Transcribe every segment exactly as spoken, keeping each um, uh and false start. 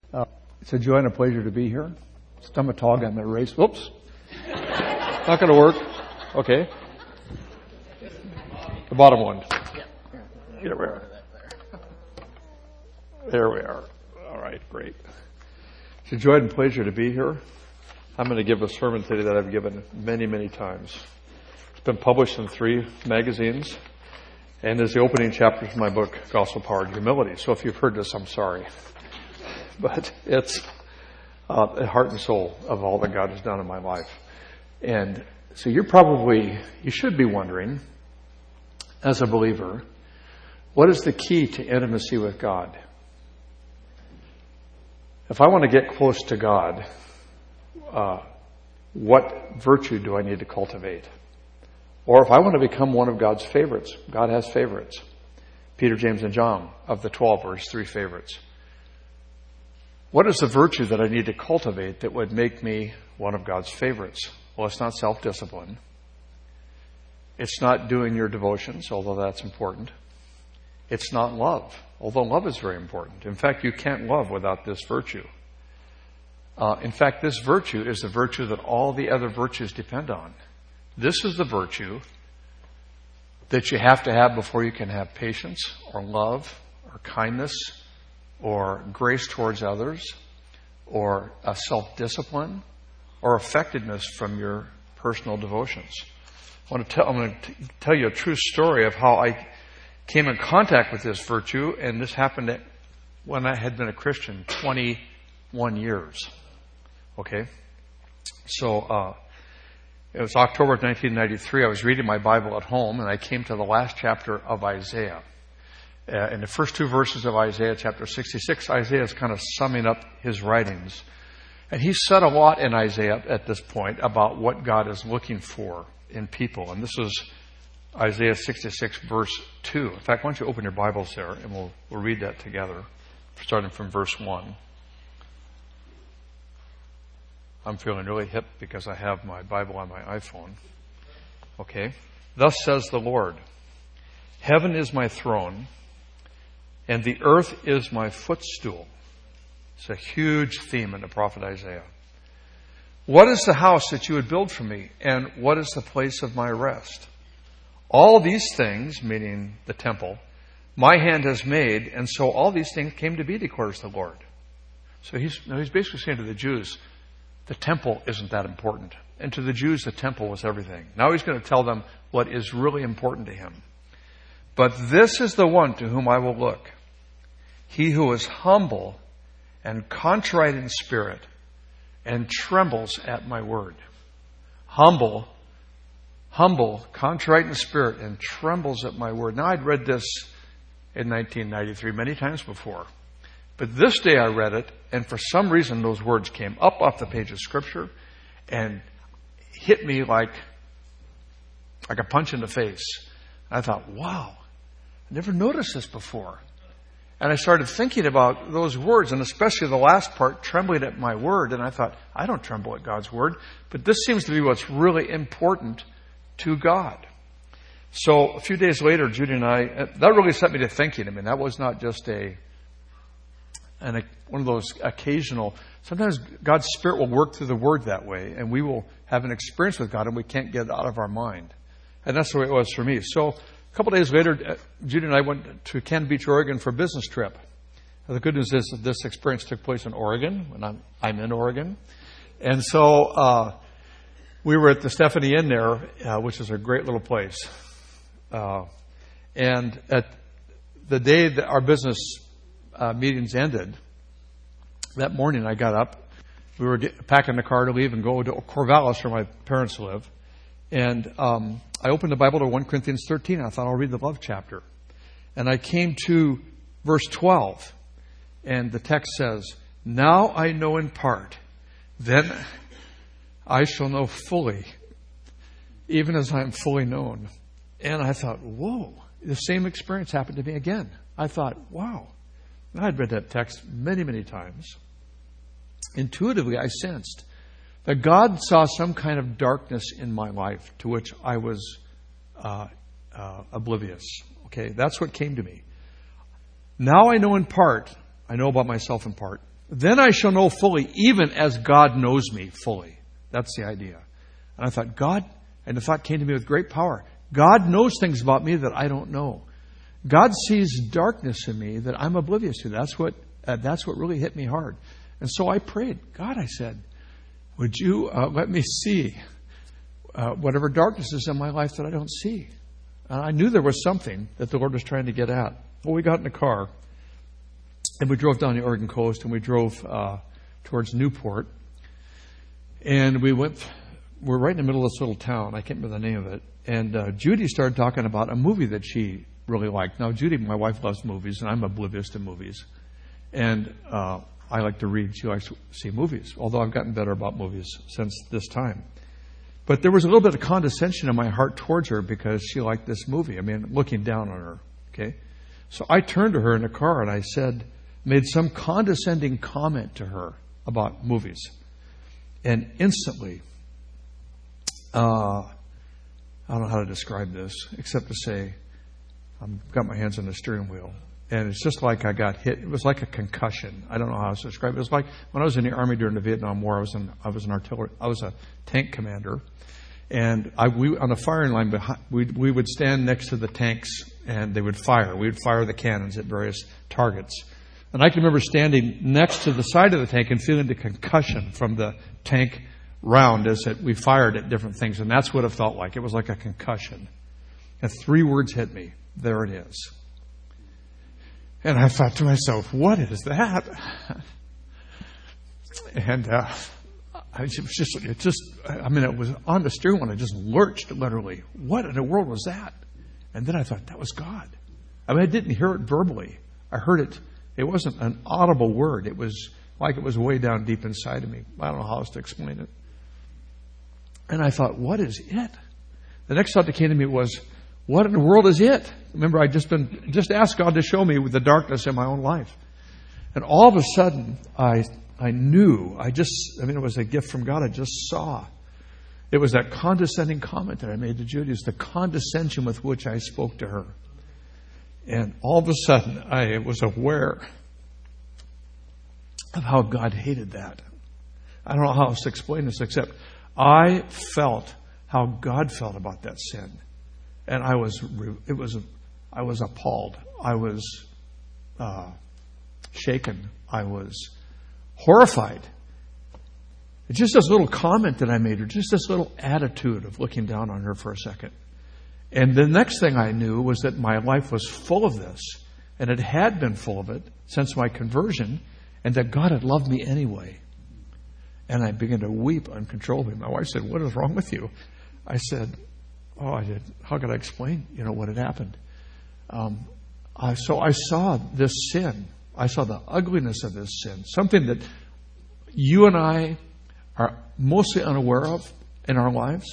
Uh, it's a joy and a pleasure to be here. Stomatog on the race. Whoops. Not going to work. Okay. The bottom one. Here we are. There we are. All right, great. It's a joy and pleasure to be here. I'm going to give a sermon today that I've given many, many times. It's been published in three magazines and is the opening chapter to my book, Gospel Powered Humility. So if you've heard this, I'm sorry. But it's uh, the heart and soul of all that God has done in my life. And so you're probably, you should be wondering, as a believer, what is the key to intimacy with God? If I want to get close to God, uh, what virtue do I need to cultivate? Or if I want to become one of God's favorites, God has favorites. Peter, James, and John of the twelve are his three favorites. What is the virtue that I need to cultivate that would make me one of God's favorites? Well, it's not self-discipline. It's not doing your devotions, although that's important. It's not love, although love is very important. In fact, you can't love without this virtue. Uh, in fact, this virtue is the virtue that all the other virtues depend on. This is the virtue that you have to have before you can have patience or love or kindness or grace towards others or a self-discipline or effectiveness from your personal devotions. I want to tell, I'm going to tell you a true story of how I came in contact with this virtue, and this happened when I had been a Christian twenty-one years. Okay? So, uh, it was October of nineteen ninety-three. I was reading my Bible at home, and I came to the last chapter of Isaiah. Uh, in the first two verses of Isaiah, chapter sixty-six, Isaiah is kind of summing up his writings. And he said a lot in Isaiah at this point about what God is looking for in people. And this was Isaiah sixty-six, verse two. In fact, why don't you open your Bibles there, and we'll, we'll read that together, starting from verse one. I'm feeling really hip because I have my Bible on my iPhone. Okay. Thus says the Lord, heaven is my throne, and the earth is my footstool. It's a huge theme in the prophet Isaiah. What is the house that you would build for me, and what is the place of my rest? All these things, meaning the temple, my hand has made, and so all these things came to be, declares the Lord. So he's, he's basically saying to the Jews, the temple isn't that important. And to the Jews, the temple was everything. Now he's going to tell them what is really important to him. But this is the one to whom I will look. He who is humble and contrite in spirit and trembles at my word. Humble, humble, contrite in spirit and trembles at my word. Now I'd read this in nineteen ninety-three many times before. But this day I read it, and for some reason those words came up off the page of Scripture and hit me like, like a punch in the face. And I thought, wow, I never noticed this before. And I started thinking about those words, and especially the last part, trembling at my word. And I thought, I don't tremble at God's word, but this seems to be what's really important to God. So a few days later, Judy and I, that really set me to thinking. I mean, that was not just a And a, one of those occasional, sometimes God's Spirit will work through the Word that way, and we will have an experience with God, and we can't get it out of our mind. And that's the way it was for me. So a couple days later, Judy and I went to Cannon Beach, Oregon for a business trip. Now, the good news is that this experience took place in Oregon, and I'm, I'm in Oregon. And so uh, we were at the Stephanie Inn there, uh, which is a great little place. Uh, and at the day that our business Uh, meetings ended, that morning I got up. We were get, packing the car to leave and go to Corvallis, where my parents live. And um, I opened the Bible to First Corinthians thirteen. I thought I'll read the love chapter. And I came to verse twelve. And the text says, now I know in part, then I shall know fully, even as I am fully known. And I thought, whoa, the same experience happened to me again. I thought, wow. I had read that text many, many times. Intuitively, I sensed that God saw some kind of darkness in my life to which I was uh, uh, oblivious. Okay, that's what came to me. Now I know in part, I know about myself in part, Then I shall know fully, even as God knows me fully. That's the idea. And I thought, God, and the thought came to me with great power. God knows things about me that I don't know. God sees darkness in me that I'm oblivious to. That's what uh, that's what really hit me hard. And so I prayed, God, I said, would you uh, let me see uh, whatever darkness is in my life that I don't see? And I knew there was something that the Lord was trying to get at. Well, we got in the car, and we drove down the Oregon coast, and we drove uh, towards Newport. And we went, we're right in the middle of this little town. I can't remember the name of it. And uh, Judy started talking about a movie that she really liked. Now, Judy, my wife, loves movies, and I'm oblivious to movies. And uh, I like to read. She likes to see movies, although I've gotten better about movies since this time. But there was a little bit of condescension in my heart towards her because she liked this movie. I mean, looking down on her, okay? So I turned to her in the car and I said, made some condescending comment to her about movies. And instantly, uh, I don't know how to describe this, except to say, I've got my hands on the steering wheel. And it's just like I got hit. It was like a concussion. I don't know how to describe it. It was like when I was in the Army during the Vietnam War, I was, in, I was an artillery, I was a tank commander. And I, we, on the firing line, behind, we, we would stand next to the tanks and they would fire. We would fire the cannons at various targets. And I can remember standing next to the side of the tank and feeling the concussion from the tank round as it, we fired at different things. And that's what it felt like. It was like a concussion. And three words hit me. There it is. And I thought to myself, what is that? And uh, I was just, it just, I mean, it was on the steering wheel and I just lurched literally. What in the world was that? And then I thought, that was God. I mean, I didn't hear it verbally. I heard it. It wasn't an audible word. It was like it was way down deep inside of me. I don't know how else to explain it. And I thought, what is it? The next thought that came to me was, what in the world is it? Remember, I'd just been just asked God to show me the darkness in my own life. And all of a sudden, I I knew, I just, I mean, it was a gift from God. I just saw. It was that condescending comment that I made to Judy. It was the condescension with which I spoke to her. And all of a sudden, I was aware of how God hated that. I don't know how else to explain this, except I felt how God felt about that sin. And I was, it was, I was appalled. I was uh, shaken. I was horrified. It's just this little comment that I made, or just this little attitude of looking down on her for a second. And the next thing I knew was that my life was full of this, and it had been full of it since my conversion, and that God had loved me anyway. And I began to weep uncontrollably. My wife said, "What is wrong with you?" I said, Oh, I did. How could I explain, you know, what had happened? Um, I, so I saw this sin. I saw the ugliness of this sin. Something that you and I are mostly unaware of in our lives,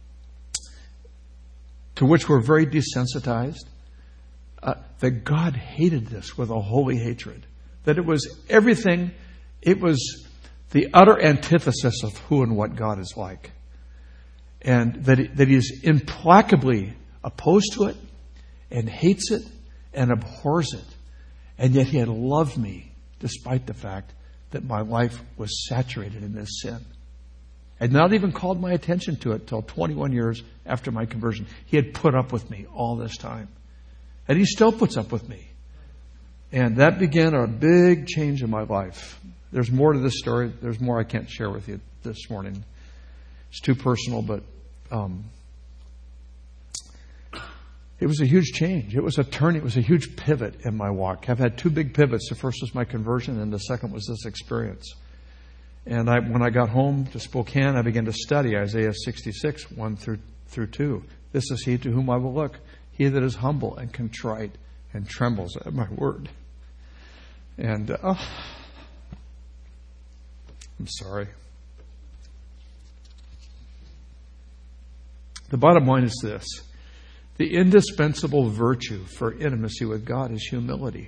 to which we're very desensitized. Uh, that God hated this with a holy hatred. That it was everything. It was the utter antithesis of who and what God is like. And that he, that he is implacably opposed to it and hates it and abhors it. And yet he had loved me despite the fact that my life was saturated in this sin. Had not even called my attention to it till twenty-one years after my conversion. He had put up with me all this time. And he still puts up with me. And that began a big change in my life. There's more to this story. There's more I can't share with you this morning. It's too personal, but um, it was a huge change. It was a turn. It was a huge pivot in my walk. I've had two big pivots. The first was my conversion, and the second was this experience. And I, when I got home to Spokane, I began to study Isaiah sixty-six, one through, through two. This is he to whom I will look, he that is humble and contrite and trembles at my word. And uh, I'm sorry. The bottom line is this. The indispensable virtue for intimacy with God is humility.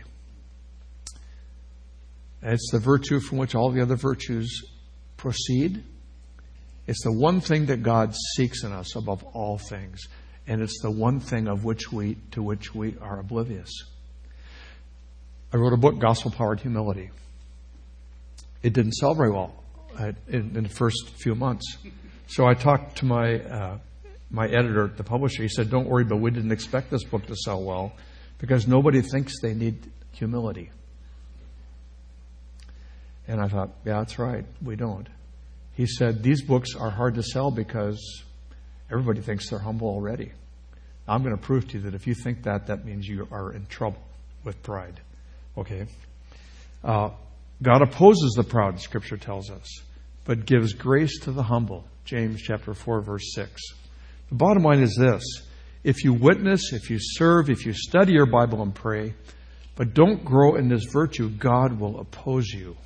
It's the virtue from which all the other virtues proceed. It's the one thing that God seeks in us above all things. And it's the one thing of which we to which we are oblivious. I wrote a book, Gospel Powered Humility. it didn't sell very well in, in the first few months. So I talked to my uh, my editor, the publisher. He said, "Don't worry, but we didn't expect this book to sell well because nobody thinks they need humility." And I thought, yeah, that's right. We don't. He said, these books are hard to sell because everybody thinks they're humble already. I'm going to prove to you that if you think that, that means you are in trouble with pride. Okay? Uh, God opposes the proud, Scripture tells us, but gives grace to the humble. James chapter four, verse six. The bottom line is this. If you witness, if you serve, if you study your Bible and pray, but don't grow in this virtue, God will oppose you.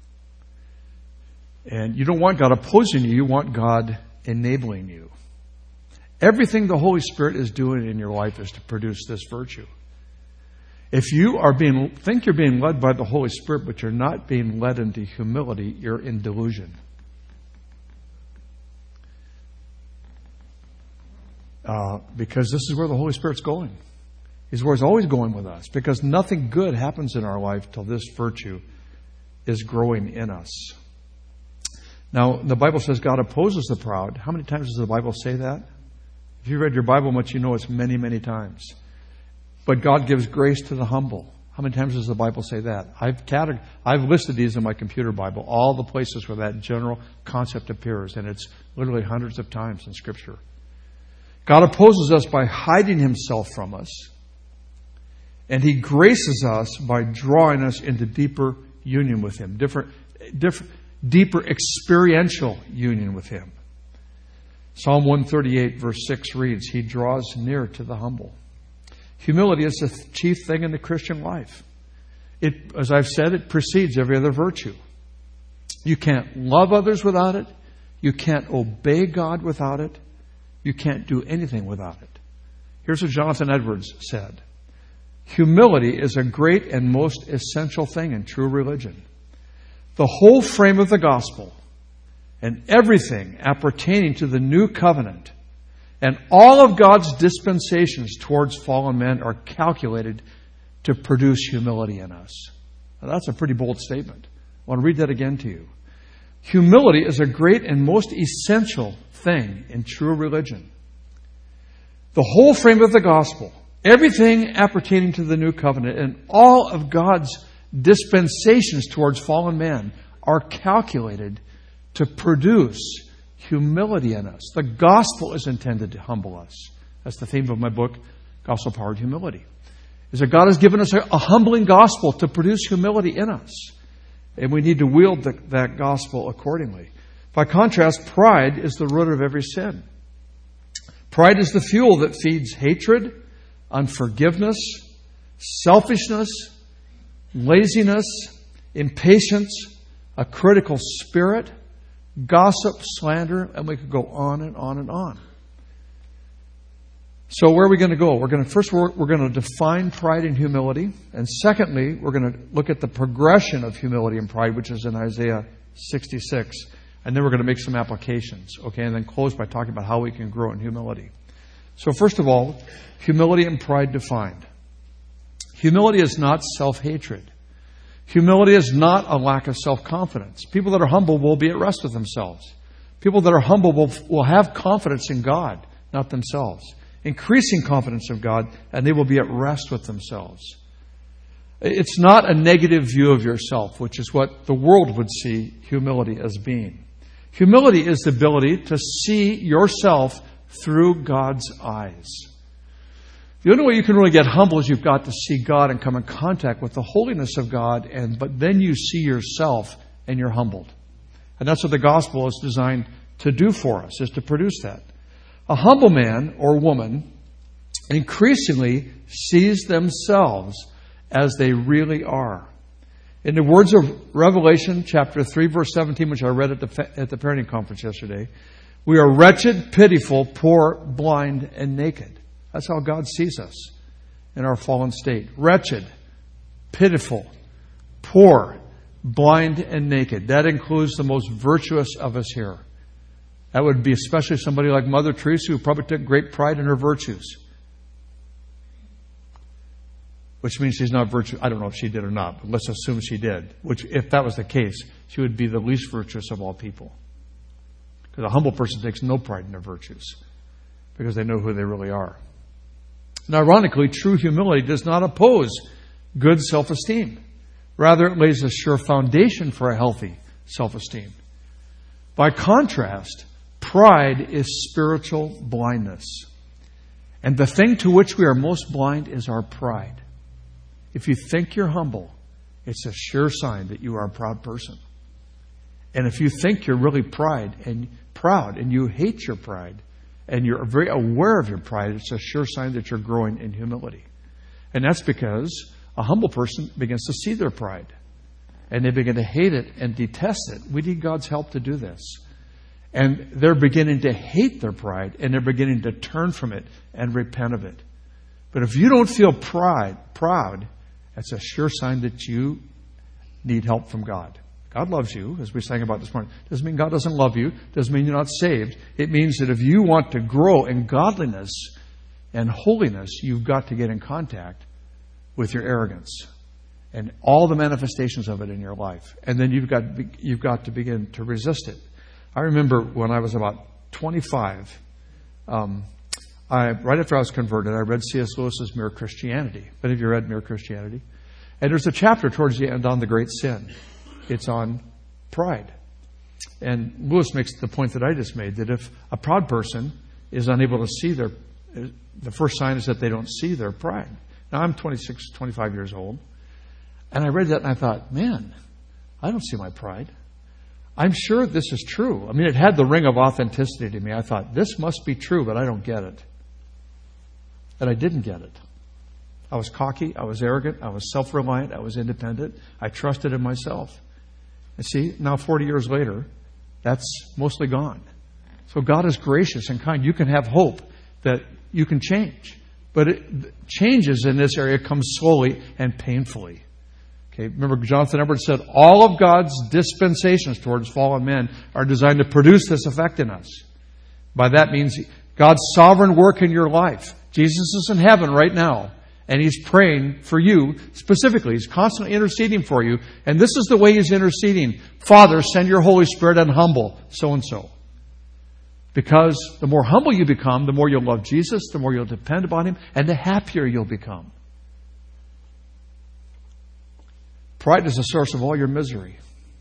And you don't want God opposing you. You want God enabling you. Everything the Holy Spirit is doing in your life is to produce this virtue. If you are being think you're being led by the Holy Spirit, but you're not being led into humility, you're in delusion. Uh, because this is where the Holy Spirit's going. He's where He's always going with us. Because nothing good happens in our life till this virtue is growing in us. Now, the Bible says God opposes the proud. How many times does the Bible say that? If you read your Bible much, you know it's many, many times. But God gives grace to the humble. How many times does the Bible say that? I've categ- I've listed these in my computer Bible, all the places where that general concept appears, and it's literally hundreds of times in Scripture. God opposes us by hiding Himself from us, and He graces us by drawing us into deeper union with Him, different, different, deeper experiential union with Him. Psalm one thirty-eight, verse six reads, He draws near to the humble. Humility is the chief thing in the Christian life. It, as I've said, it precedes every other virtue. You can't love others without it. You can't obey God without it. You can't do anything without it. Here's what Jonathan Edwards said. Humility is a great and most essential thing in true religion. The whole frame of the gospel and everything appertaining to the new covenant and all of God's dispensations towards fallen men are calculated to produce humility in us. Now, that's a pretty bold statement. I want to read that again to you. Humility is a great and most essential thing in true religion. The whole frame of the gospel, everything appertaining to the new covenant, and all of God's dispensations towards fallen man are calculated to produce humility in us. The gospel is intended to humble us. That's the theme of my book, Gospel Powered Humility. Is that God has given us a, a humbling gospel to produce humility in us. And we need to wield the, that gospel accordingly. By contrast, pride is the root of every sin. Pride is the fuel that feeds hatred, unforgiveness, selfishness, laziness, impatience, a critical spirit, gossip, slander, and we could go on and on and on. So where are we going to go? We're going to first we're, we're going to define pride and humility, and secondly, we're going to look at the progression of humility and pride, which is in Isaiah sixty-six, and then we're going to make some applications, okay, and then close by talking about how we can grow in humility. So first of all, humility and pride defined. Humility is not self-hatred. Humility is not a lack of self-confidence. People that are humble will be at rest with themselves. People that are humble will, will have confidence in God, not themselves. Increasing confidence of God, and they will be at rest with themselves. It's not a negative view of yourself, which is what the world would see humility as being. Humility is the ability to see yourself through God's eyes. The only way you can really get humble is you've got to see God and come in contact with the holiness of God, and but then you see yourself and you're humbled. And that's what the gospel is designed to do for us, is to produce that. A humble man or woman increasingly sees themselves as they really are. In the words of Revelation chapter three, verse seventeen, which I read at the, at the parenting conference yesterday, we are wretched, pitiful, poor, blind, and naked. That's how God sees us in our fallen state. Wretched, pitiful, poor, blind, and naked. That includes the most virtuous of us here. That would be especially somebody like Mother Teresa, who probably took great pride in her virtues. which means she's not virtuous. I don't know if she did or not, but let's assume she did. Which, if that was the case, she would be the least virtuous of all people. Because a humble person takes no pride in their virtues, because they know who they really are. And ironically, true humility does not oppose good self-esteem. Rather, it lays a sure foundation for a healthy self-esteem. By contrast, pride is spiritual blindness. And the thing to which we are most blind is our pride. If you think you're humble, it's a sure sign that you are a proud person. And if you think you're really pride and proud and you hate your pride and you're very aware of your pride, it's a sure sign that you're growing in humility. And that's because a humble person begins to see their pride and they begin to hate it and detest it. We need God's help to do this. And they're beginning to hate their pride and they're beginning to turn from it and repent of it. But if you don't feel pride, proud, that's a sure sign that you need help from God. God loves you, as we sang about this morning. Doesn't mean God doesn't love you. Doesn't mean you're not saved. It means that if you want to grow in godliness and holiness, you've got to get in contact with your arrogance and all the manifestations of it in your life. And then you've got you've got to begin to resist it. I remember when I was about twenty-five, um, I, right after I was converted, I read C S Lewis's Mere Christianity. Many of you read Mere Christianity? And there's a chapter towards the end on the great sin. It's on pride. And Lewis makes the point that I just made, that if a proud person is unable to see their, the first sign is that they don't see their pride. Now, I'm twenty-six, twenty-five years old. And I read that and I thought, man, I don't see my pride. I'm sure this is true. I mean, it had the ring of authenticity to me. I thought, this must be true, but I don't get it. And I didn't get it. I was cocky. I was arrogant. I was self-reliant. I was independent. I trusted in myself. And see, now forty years later, that's mostly gone. So God is gracious and kind. You can have hope that you can change. But it, changes in this area come slowly and painfully. Okay, remember Jonathan Edwards said, all of God's dispensations towards fallen men are designed to produce this effect in us. By that means God's sovereign work in your life. Jesus is in heaven right now, and He's praying for you specifically. He's constantly interceding for you, and this is the way He's interceding. Father, send your Holy Spirit and humble so-and-so. Because the more humble you become, the more you'll love Jesus, the more you'll depend upon Him, and the happier you'll become. Pride is the source of all your misery.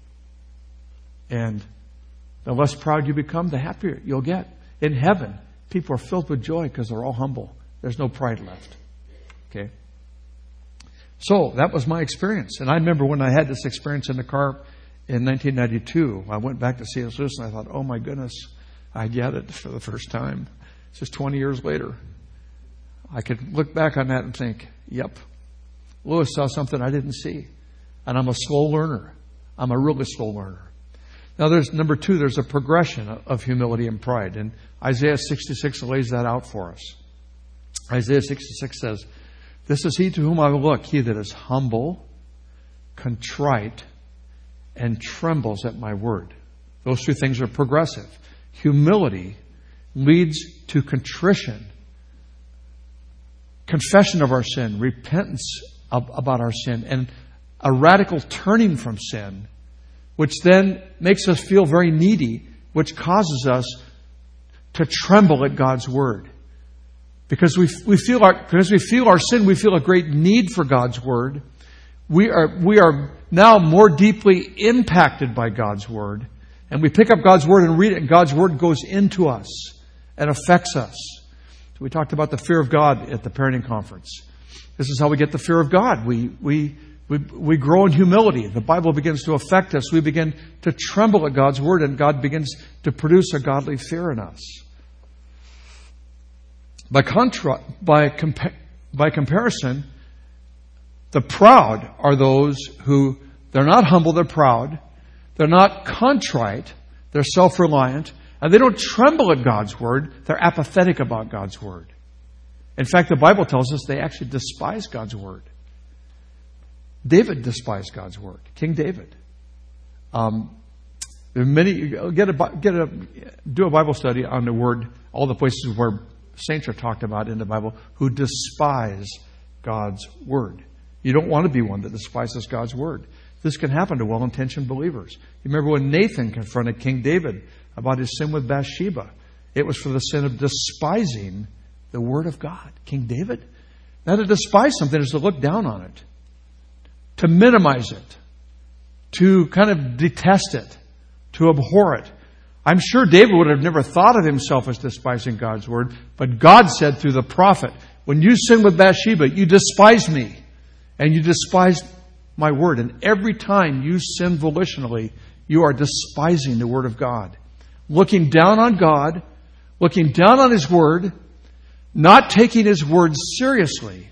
And the less proud you become, the happier you'll get. In heaven, people are filled with joy because they're all humble. There's no pride left. Okay? So, that was my experience. And I remember when I had this experience in the car in nineteen ninety-two, I went back to C S Lewis and I thought, oh my goodness, I get it for the first time. It's just twenty years later. I could look back on that and think, yep, Lewis saw something I didn't see. And I'm a slow learner. I'm a really slow learner. Now, there's number two, there's a progression of humility and pride. And Isaiah sixty-six lays that out for us. Isaiah sixty-six says, this is he to whom I will look, he that is humble, contrite, and trembles at my word. Those two things are progressive. Humility leads to contrition, confession of our sin, repentance of, about our sin, and a radical turning from sin, which then makes us feel very needy, which causes us to tremble at God's word. Because we we feel our because we feel our sin, we feel a great need for God's word. We are we are now more deeply impacted by God's word, and we pick up God's word and read it, and God's word goes into us and affects us. So we talked about the fear of God at the parenting conference. This is how we get the fear of God. We we We, we grow in humility. The Bible begins to affect us. We begin to tremble at God's word, and God begins to produce a godly fear in us. By contra- by, compa- by comparison, the proud are those who, they're not humble, they're proud. They're not contrite, they're self-reliant. And they don't tremble at God's word, they're apathetic about God's word. In fact, the Bible tells us they actually despise God's word. David despised God's word. King David. Um, there are many. Get a get a do a Bible study on the word. All the places where saints are talked about in the Bible who despise God's word. You don't want to be one that despises God's word. This can happen to well-intentioned believers. You remember when Nathan confronted King David about his sin with Bathsheba? It was for the sin of despising the word of God. King David? Now, to despise something is to look down on it, to minimize it, to kind of detest it, to abhor it. I'm sure David would have never thought of himself as despising God's word, but God said through the prophet, when you sin with Bathsheba, you despise me, and you despise my word. And every time you sin volitionally, you are despising the word of God. Looking down on God, looking down on his word, not taking his word seriously,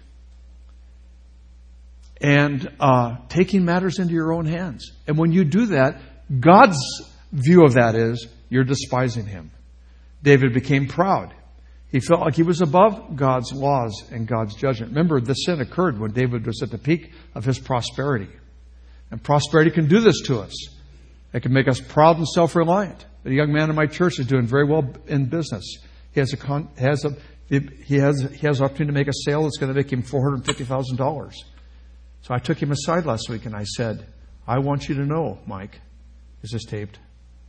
and uh, taking matters into your own hands. And when you do that, God's view of that is you're despising him. David became proud. He felt like he was above God's laws and God's judgment. Remember, the sin occurred when David was at the peak of his prosperity. And prosperity can do this to us. It can make us proud and self-reliant. A young man in my church is doing very well in business. He has a con- has a he has he has an opportunity to make a sale that's going to make him four hundred fifty thousand dollars. So I took him aside last week and I said, "I want you to know, Mike, is this taped?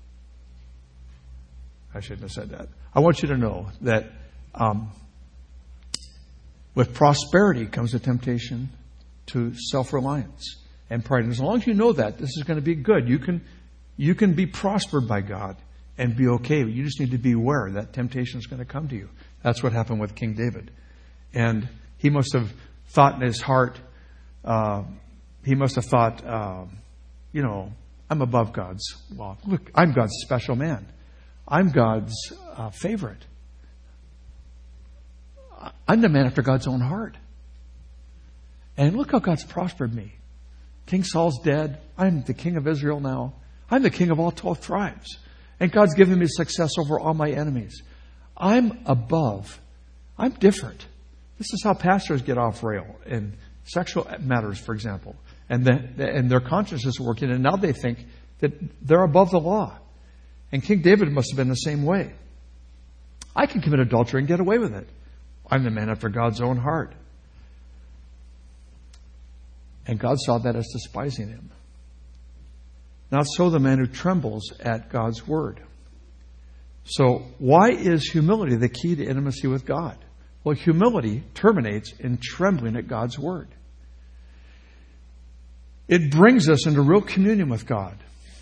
I shouldn't have said that. I want you to know that um, with prosperity comes a temptation to self-reliance and pride. And as long as you know that, this is going to be good. You can you can be prospered by God and be okay. You just need to be aware that temptation is going to come to you." That's what happened with King David. And he must have thought in his heart, uh, he must have thought, uh, you know, I'm above God's law. Look, I'm God's special man. I'm God's uh, favorite. I'm the man after God's own heart. And look how God's prospered me. King Saul's dead. I'm the king of Israel now. I'm the king of all twelve tribes. And God's given me success over all my enemies. I'm above. I'm different. This is how pastors get off rail in sexual matters, for example. And, the, and their conscience is working, and now they think that they're above the law. And King David must have been the same way. I can commit adultery and get away with it. I'm the man after God's own heart. And God saw that as despising him. Not so the man who trembles at God's word. So why is humility the key to intimacy with God? Well, humility terminates in trembling at God's word. It brings us into real communion with God.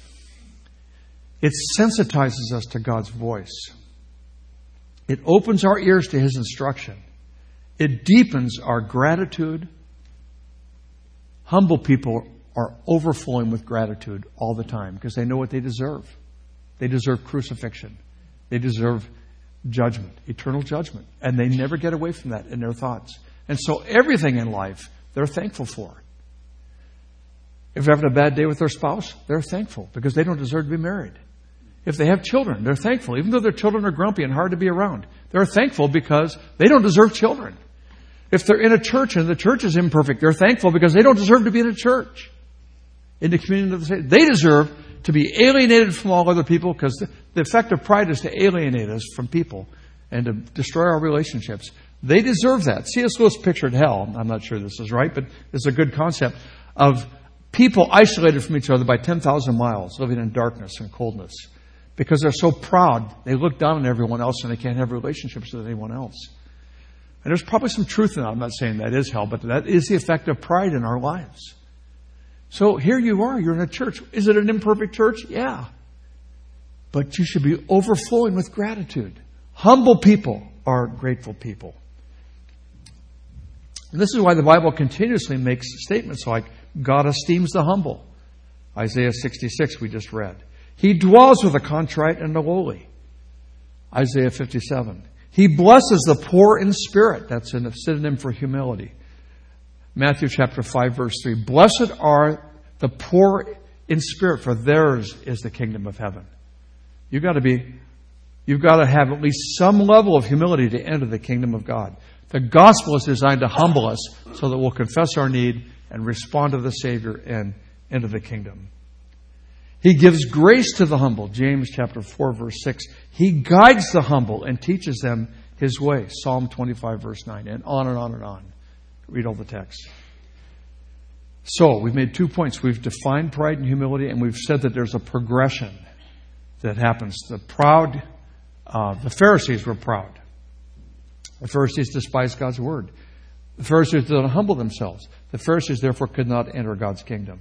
It sensitizes us to God's voice. It opens our ears to his instruction. It deepens our gratitude. Humble people are overflowing with gratitude all the time because they know what they deserve. They deserve crucifixion. They deserve judgment, eternal judgment. And they never get away from that in their thoughts. And so everything in life, they're thankful for. If they're having a bad day with their spouse, they're thankful because they don't deserve to be married. If they have children, they're thankful. Even though their children are grumpy and hard to be around, they're thankful because they don't deserve children. If they're in a church and the church is imperfect, they're thankful because they don't deserve to be in a church. In the community of the state, they deserve to be alienated from all other people because the, the effect of pride is to alienate us from people and to destroy our relationships. They deserve that. C S Lewis pictured hell. I'm not sure this is right, but it's a good concept of people isolated from each other by ten thousand miles, living in darkness and coldness. Because they're so proud, they look down on everyone else and they can't have relationships with anyone else. And there's probably some truth in that. I'm not saying that is hell, but that is the effect of pride in our lives. So here you are, you're in a church. Is it an imperfect church? Yeah. But you should be overflowing with gratitude. Humble people are grateful people. And this is why the Bible continuously makes statements like, God esteems the humble. Isaiah sixty-six we just read. He dwells with the contrite and the lowly. Isaiah fifty-seven. He blesses the poor in spirit. That's a synonym for humility. Matthew chapter five, verse three. Blessed are the poor in spirit, for theirs is the kingdom of heaven. You've got to be, you've got to have at least some level of humility to enter the kingdom of God. The gospel is designed to humble us so that we'll confess our need and respond to the Savior and enter the kingdom. He gives grace to the humble. James chapter four, verse six. He guides the humble and teaches them his way. Psalm twenty-five, verse nine. And on and on and on. Read all the text. So, we've made two points. We've defined pride and humility, and we've said that there's a progression that happens. The proud, uh, the Pharisees were proud. The Pharisees despised God's word. The Pharisees didn't humble themselves. The Pharisees, therefore, could not enter God's kingdom.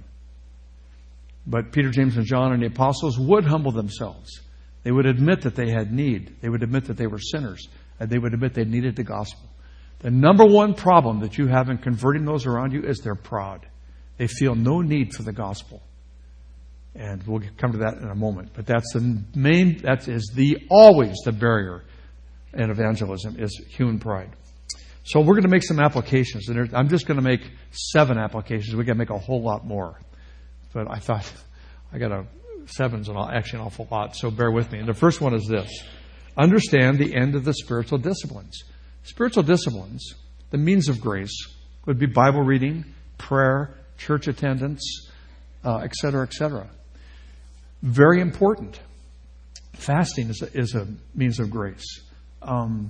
But Peter, James, and John and the apostles would humble themselves. They would admit that they had need. They would admit that they were sinners. And they would admit they needed the gospel. The number one problem that you have in converting those around you is they're proud. They feel no need for the gospel. And we'll come to that in a moment. But that's the main, that is the always the barrier in evangelism is human pride. So we're going to make some applications. And I'm just going to make seven applications. We've got to make a whole lot more. But I thought, I got a seven's and actually an awful lot. So bear with me. And the first one is this. Understand the end of the spiritual disciplines. Spiritual disciplines, the means of grace, would be Bible reading, prayer, church attendance, uh, et cetera, et cetera. Very important. Fasting is a, is a means of grace. Um,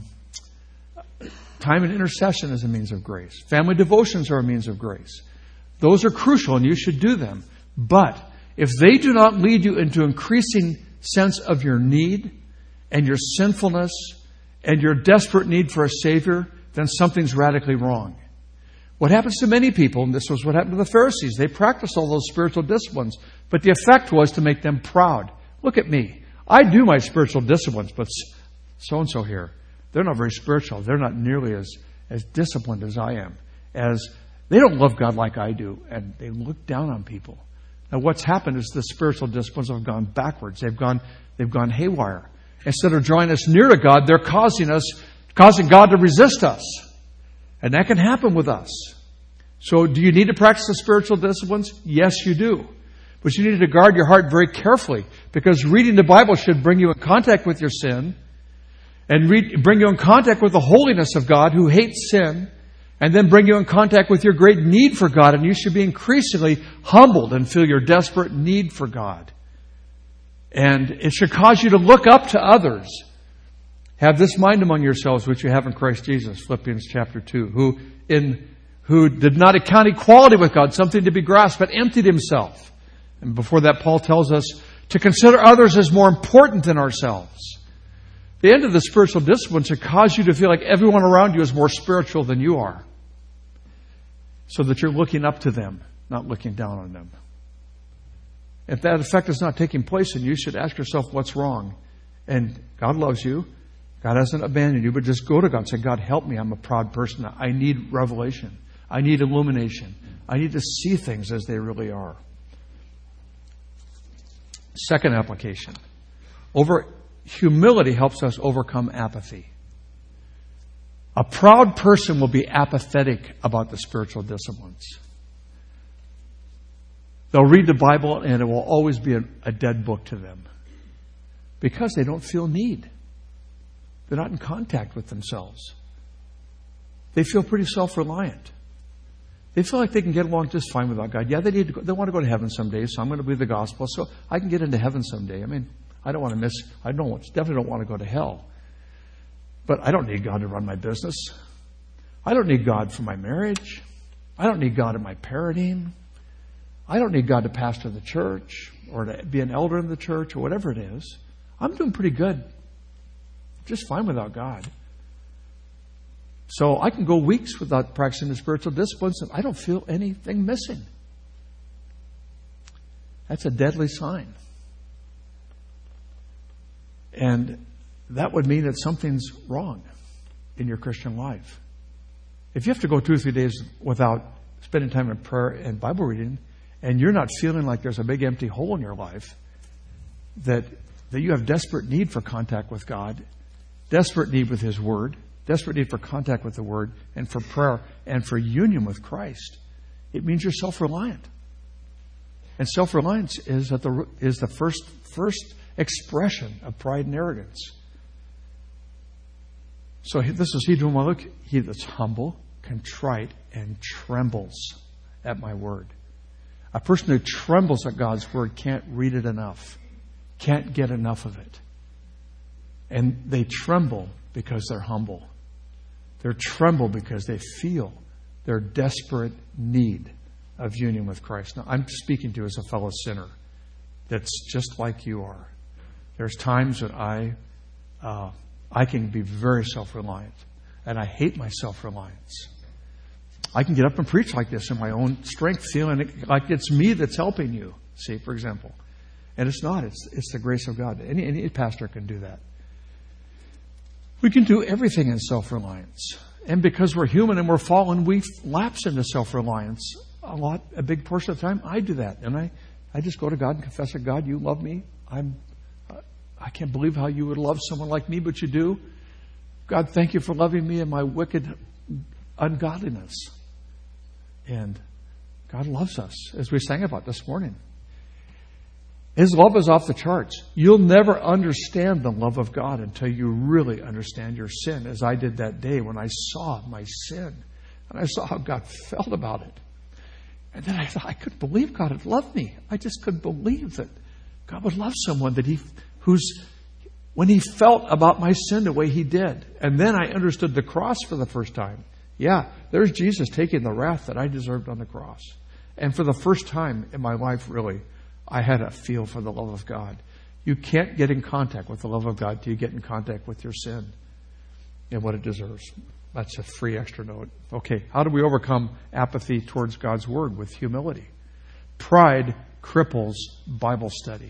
time in intercession is a means of grace. Family devotions are a means of grace. Those are crucial and you should do them. But if they do not lead you into increasing sense of your need and your sinfulness and your desperate need for a Savior, then something's radically wrong. What happens to many people, and this was what happened to the Pharisees, they practiced all those spiritual disciplines, but the effect was to make them proud. Look at me. I do my spiritual disciplines, but so-and-so here, they're not very spiritual. They're not nearly as, as disciplined as I am. As they don't love God like I do, and they look down on people. Now what's happened is the spiritual disciplines have gone backwards. They've gone, they've gone haywire. Instead of drawing us near to God, they're causing us, causing God to resist us. And that can happen with us. So do you need to practice the spiritual disciplines? Yes, you do. But you need to guard your heart very carefully, because reading the Bible should bring you in contact with your sin and read, bring you in contact with the holiness of God who hates sin, and then bring you in contact with your great need for God. And you should be increasingly humbled and feel your desperate need for God. And it should cause you to look up to others. Have this mind among yourselves, which you have in Christ Jesus, Philippians chapter two, who in who did not account equality with God something to be grasped, but emptied himself. And before that, Paul tells us to consider others as more important than ourselves. The end of the spiritual discipline should cause you to feel like everyone around you is more spiritual than you are, so that you're looking up to them, not looking down on them. If that effect is not taking place in you, you should ask yourself what's wrong. And God loves you. God hasn't abandoned you, but just go to God and say, God, help me. I'm a proud person. I need revelation. I need illumination. I need to see things as they really are. Second application. Over humility helps us overcome apathy. A proud person will be apathetic about the spiritual disciplines. They'll read the Bible and it will always be a, a dead book to them, because they don't feel need. They're not in contact with themselves. They feel pretty self-reliant. They feel like they can get along just fine without God. Yeah, they need to go, they want to go to heaven someday, so I'm going to believe the gospel so I can get into heaven someday. I mean, I don't want to miss, I don't definitely don't want to go to hell. But I don't need God to run my business. I don't need God for my marriage. I don't need God in my parenting. I don't need God to pastor the church or to be an elder in the church or whatever it is. I'm doing pretty good. Just fine without God. So I can go weeks without practicing the spiritual disciplines and I don't feel anything missing. That's a deadly sign. And that would mean that something's wrong in your Christian life. If you have to go two or three days without spending time in prayer and Bible reading, and you're not feeling like there's a big empty hole in your life, that, that you have desperate need for contact with God, desperate need with His Word, desperate need for contact with the Word, and for prayer, and for union with Christ, it means you're self-reliant. And self-reliance is at the is the first first expression of pride and arrogance. So this is he whom I look, he that's humble, contrite, and trembles at my word. A person who trembles at God's word can't read it enough, can't get enough of it. And they tremble because they're humble. They tremble because they feel their desperate need of union with Christ. Now, I'm speaking to you as a fellow sinner that's just like you are. There's times that I, uh, I can be very self-reliant, and I hate my self-reliance. I can get up and preach like this in my own strength, feeling like it's me that's helping you, see, for example. And it's not. It's it's the grace of God. Any, any pastor can do that. We can do everything in self-reliance. And because we're human and we're fallen, we lapse into self-reliance a lot, a big portion of the time. I do that. And I, I just go to God and confess that, God, you love me. I'm, I can't believe how you would love someone like me, but you do. God, thank you for loving me in my wicked ungodliness. And God loves us, as we sang about this morning. His love is off the charts. You'll never understand the love of God until you really understand your sin, as I did that day when I saw my sin. And I saw how God felt about it. And then I thought, I couldn't believe God had loved me. I just couldn't believe that God would love someone that he, who's, when he felt about my sin the way he did. And then I understood the cross for the first time. Yeah, there's Jesus taking the wrath that I deserved on the cross. And for the first time in my life, really, I had a feel for the love of God. You can't get in contact with the love of God till you get in contact with your sin and what it deserves. That's a free extra note. Okay, how do we overcome apathy towards God's Word? With humility. Pride cripples Bible study.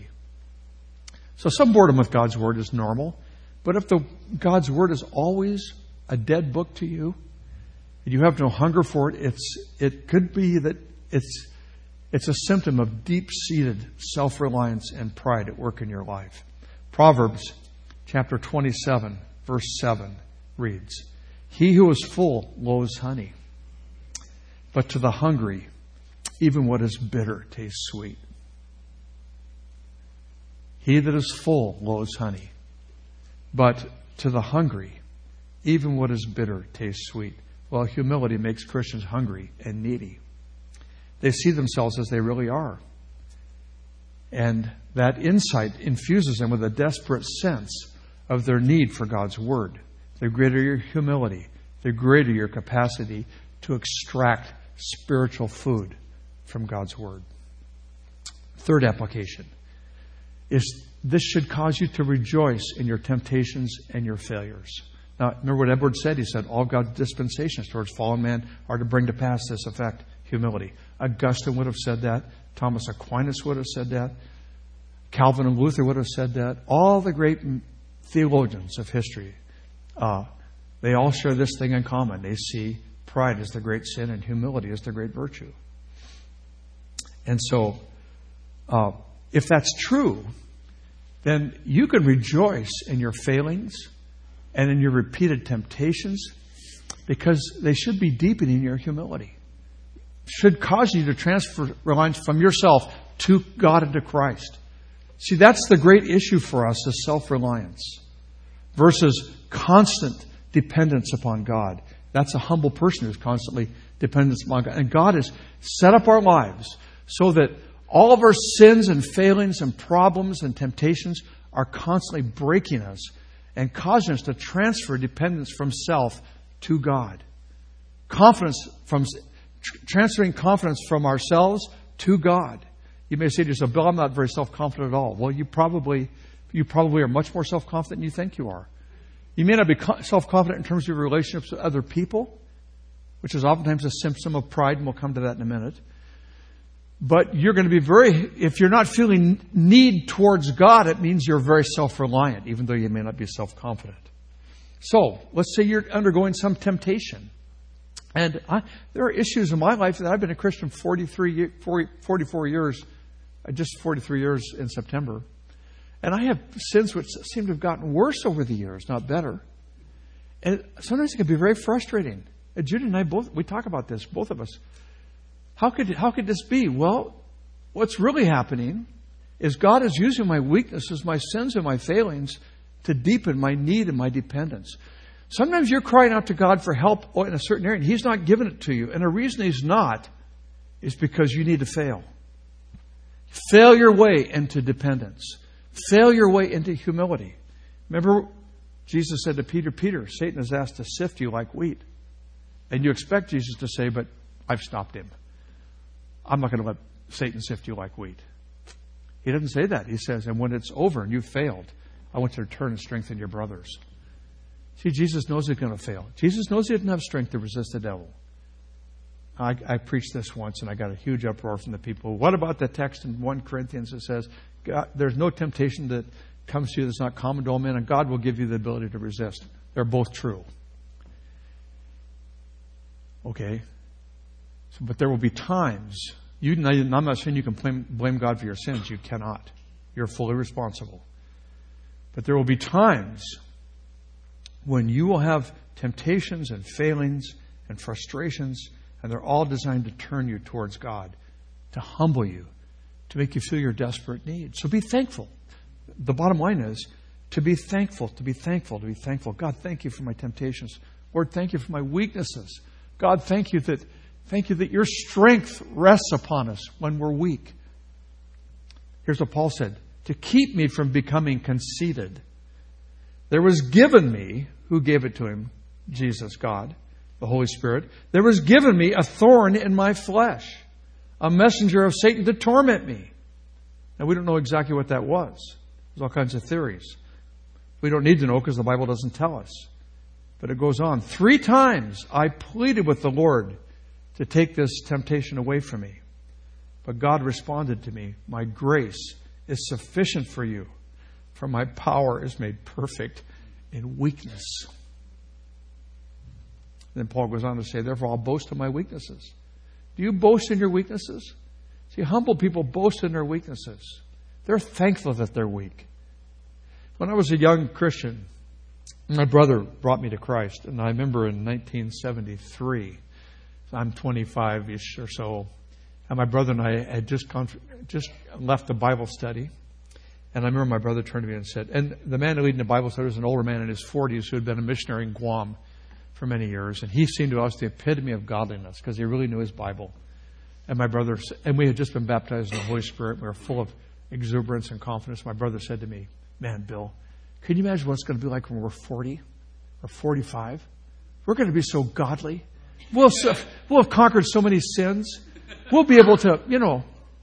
So some boredom with God's Word is normal, but if the God's Word is always a dead book to you, and you have no hunger for it, it's it could be that it's It's a symptom of deep-seated self-reliance and pride at work in your life. Proverbs chapter twenty-seven, verse seven reads, He who is full loathes honey, but to the hungry, even what is bitter tastes sweet. He that is full loathes honey, but to the hungry, even what is bitter tastes sweet. Well, humility makes Christians hungry and needy. They see themselves as they really are. And that insight infuses them with a desperate sense of their need for God's Word. The greater your humility, the greater your capacity to extract spiritual food from God's Word. Third application is this should cause you to rejoice in your temptations and your failures. Now, remember what Edward said? He said, all God's dispensations towards fallen man are to bring to pass this effect, humility. Augustine would have said that. Thomas Aquinas would have said that. Calvin and Luther would have said that. All the great theologians of history, uh, they all share this thing in common. They see pride as the great sin and humility as the great virtue. And so, uh, if that's true, then you can rejoice in your failings and in your repeated temptations because they should be deepening your humility. Should cause you to transfer reliance from yourself to God and to Christ. See, that's the great issue for us, is self-reliance versus constant dependence upon God. That's a humble person who's constantly dependent upon God. And God has set up our lives so that all of our sins and failings and problems and temptations are constantly breaking us and causing us to transfer dependence from self to God. Confidence from... Transferring confidence from ourselves to God. You may say to yourself, Bill, I'm not very self-confident at all. Well, you probably you probably are much more self-confident than you think you are. You may not be self-confident in terms of your relationships with other people, which is oftentimes a symptom of pride, and we'll come to that in a minute. But you're going to be very, if you're not feeling need towards God, it means you're very self-reliant, even though you may not be self-confident. So, let's say you're undergoing some temptation. And I, there are issues in my life that I've been a Christian forty-three, forty, forty-four years, just forty-three years in September. And I have sins which seem to have gotten worse over the years, not better. And sometimes it can be very frustrating. And Judy and I both, we talk about this, both of us. How could, how could this be? Well, what's really happening is God is using my weaknesses, my sins and my failings to deepen my need and my dependence. Sometimes you're crying out to God for help in a certain area, and He's not giving it to you. And the reason He's not is because you need to fail. Fail your way into dependence. Fail your way into humility. Remember, Jesus said to Peter, Peter, Satan has asked to sift you like wheat. And you expect Jesus to say, but I've stopped him. I'm not going to let Satan sift you like wheat. He doesn't say that. He says, and when it's over and you've failed, I want you to turn and strengthen your brothers. See, Jesus knows he's going to fail. Jesus knows he didn't have strength to resist the devil. I, I preached this once, and I got a huge uproar from the people. What about the text in First Corinthians that says, God, there's no temptation that comes to you that's not common to all men, and God will give you the ability to resist. They're both true. Okay? So, but there will be times, you, I'm not saying you can blame, blame God for your sins. You cannot. You're fully responsible. But there will be times when you will have temptations and failings and frustrations, and they're all designed to turn you towards God, to humble you, to make you feel your desperate need. So be thankful. The bottom line is to be thankful, to be thankful, to be thankful. God, thank you for my temptations. Lord, thank you for my weaknesses. God, thank you that thank you that your strength rests upon us when we're weak. Here's what Paul said, to keep me from becoming conceited. There was given me, who gave it to him? Jesus, God, the Holy Spirit. There was given me a thorn in my flesh, a messenger of Satan to torment me. Now, we don't know exactly what that was. There's all kinds of theories. We don't need to know because the Bible doesn't tell us. But it goes on. Three times I pleaded with the Lord to take this temptation away from me. But God responded to me, my grace is sufficient for you, for my power is made perfect in weakness. Then Paul goes on to say, therefore I'll boast in my weaknesses. Do you boast in your weaknesses? See, humble people boast in their weaknesses. They're thankful that they're weak. When I was a young Christian, my brother brought me to Christ. And I remember in nineteen seventy-three, I'm twenty-five-ish or so, and my brother and I had just gone, just left the Bible study. And I remember my brother turned to me and said, and the man leading the Bible study was an older man in his forties who had been a missionary in Guam for many years. And he seemed to us the epitome of godliness because he really knew his Bible. And my brother, and we had just been baptized in the Holy Spirit. We were full of exuberance and confidence. My brother said to me, man, Bill, can you imagine what it's going to be like when we're forty or forty-five? We're going to be so godly. We'll, we'll have conquered so many sins. We'll be able to, you know.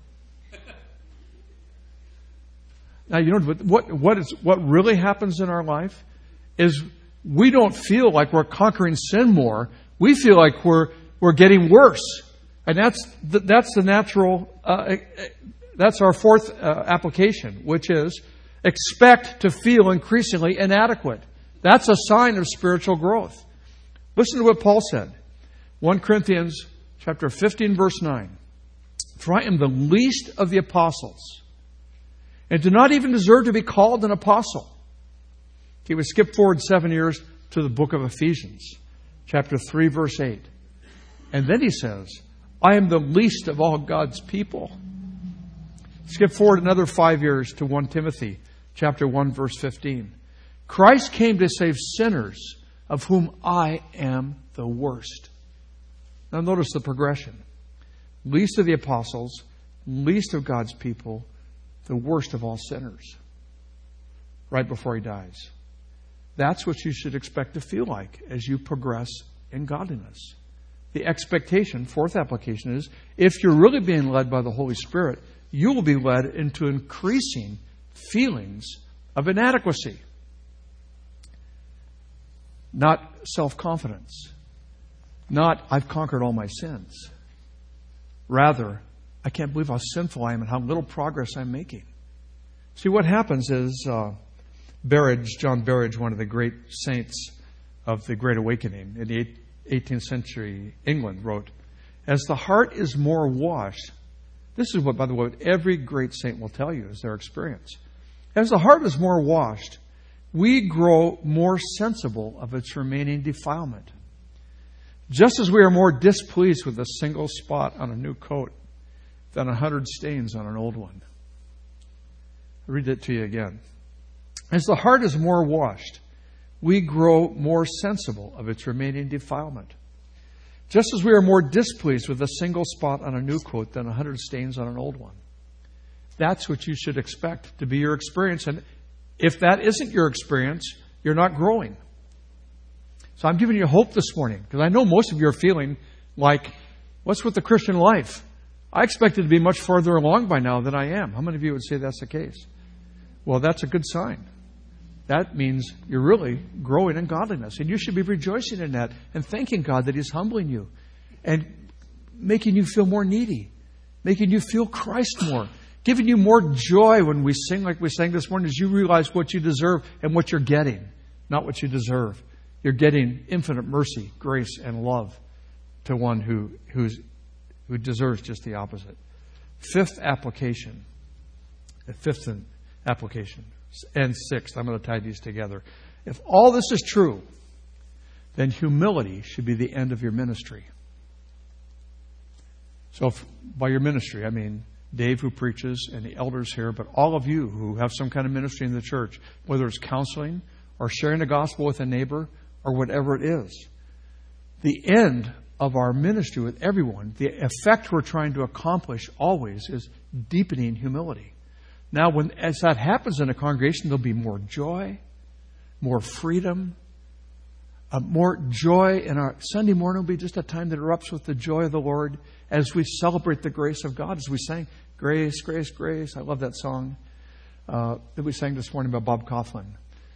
Now, you know what, what, is, what really happens in our life is we don't feel like we're conquering sin more. We feel like we're we're getting worse. And that's the, that's the natural, uh, that's our fourth uh, application, which is expect to feel increasingly inadequate. That's a sign of spiritual growth. Listen to what Paul said. First Corinthians chapter fifteen, verse nine. For I am the least of the apostles, and do not even deserve to be called an apostle. He would skip forward seven years to the book of Ephesians, chapter three, verse eight. And then he says, I am the least of all God's people. Skip forward another five years to First Timothy, chapter one, verse fifteen. Christ came to save sinners, of whom I am the worst. Now notice the progression. Least of the apostles, least of God's people, the worst of all sinners. Right before he dies. That's what you should expect to feel like as you progress in godliness. The expectation, fourth application, is if you're really being led by the Holy Spirit, you will be led into increasing feelings of inadequacy. Not self-confidence. Not, I've conquered all my sins. Rather, I can't believe how sinful I am and how little progress I'm making. See, what happens is, uh, Berridge, John Berridge, one of the great saints of the Great Awakening in the eighteenth century England, wrote, as the heart is more washed, this is what, by the way, every great saint will tell you is their experience. As the heart is more washed, we grow more sensible of its remaining defilement. Just as we are more displeased with a single spot on a new coat than a hundred stains on an old one. I'll read it to you again. As the heart is more washed, we grow more sensible of its remaining defilement. Just as we are more displeased with a single spot on a new coat than a hundred stains on an old one. That's what you should expect to be your experience. And if that isn't your experience, you're not growing. So I'm giving you hope this morning, because I know most of you are feeling like, what's with the Christian life? I expected to be much farther along by now than I am. How many of you would say that's the case? Well, that's a good sign. That means you're really growing in godliness. And you should be rejoicing in that and thanking God that He's humbling you and making you feel more needy, making you feel Christ more, giving you more joy when we sing like we sang this morning as you realize what you deserve and what you're getting, not what you deserve. You're getting infinite mercy, grace, and love to one who who's, who deserves just the opposite. Fifth application. The fifth application. And sixth, I'm going to tie these together. If all this is true, then humility should be the end of your ministry. So if, by your ministry, I mean Dave who preaches and the elders here, but all of you who have some kind of ministry in the church, whether it's counseling or sharing the gospel with a neighbor or whatever it is. The end of our ministry with everyone, the effect we're trying to accomplish always is deepening humility. Now, when as that happens in a congregation, there'll be more joy, more freedom, uh, more joy. And our Sunday morning will be just a time that erupts with the joy of the Lord as we celebrate the grace of God, as we sang, Grace, Grace, Grace. I love that song uh, that we sang this morning by Bob Coughlin.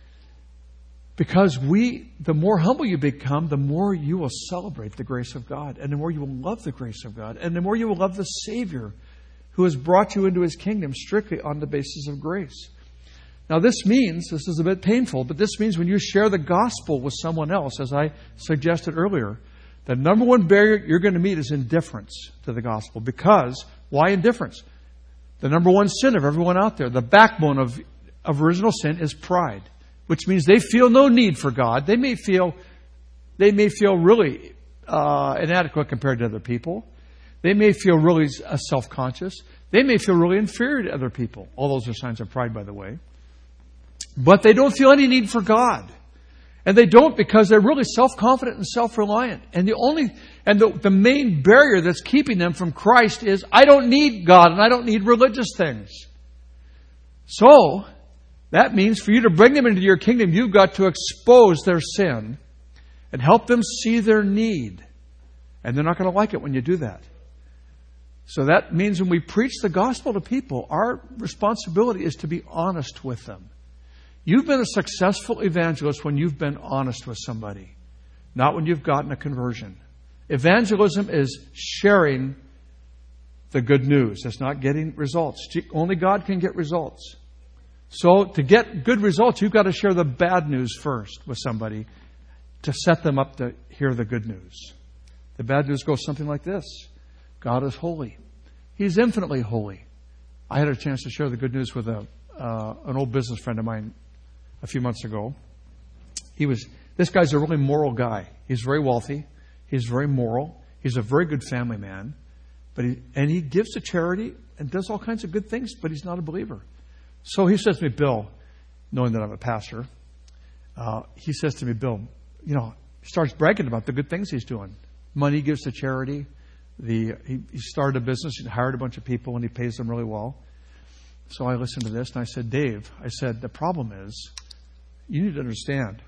Because we, the more humble you become, the more you will celebrate the grace of God. And the more you will love the grace of God. And the more you will love the Savior who has brought you into His kingdom strictly on the basis of grace. Now this means, this is a bit painful, but this means when you share the gospel with someone else, as I suggested earlier, the number one barrier you're going to meet is indifference to the gospel. Because, why indifference? The number one sin of everyone out there, the backbone of, of original sin is pride. Which means they feel no need for God. They may feel, they may feel really uh, inadequate compared to other people. They may feel really uh, self-conscious. They may feel really inferior to other people. All those are signs of pride, by the way. But they don't feel any need for God. And they don't because they're really self-confident and self-reliant. And the only, and the, the main barrier that's keeping them from Christ is, I don't need God and I don't need religious things. So, that means for you to bring them into your kingdom, you've got to expose their sin and help them see their need. And they're not going to like it when you do that. So that means when we preach the gospel to people, our responsibility is to be honest with them. You've been a successful evangelist when you've been honest with somebody, not when you've gotten a conversion. Evangelism is sharing the good news. It's not getting results. Only God can get results. So to get good results, you've got to share the bad news first with somebody to set them up to hear the good news. The bad news goes something like this. God is holy. He's infinitely holy. I had a chance to share the good news with a uh, an old business friend of mine a few months ago. He was this guy's a really moral guy. He's very wealthy. He's very moral. He's a very good family man. But he, and he gives to charity and does all kinds of good things, but he's not a believer. So he says to me, Bill, knowing that I'm a pastor, uh, he says to me, Bill, you know, he starts bragging about the good things he's doing. Money he gives to charity. The he, he started a business. He hired a bunch of people, and he pays them really well. So I listened to this, and I said, Dave, I said, the problem is, you need to understand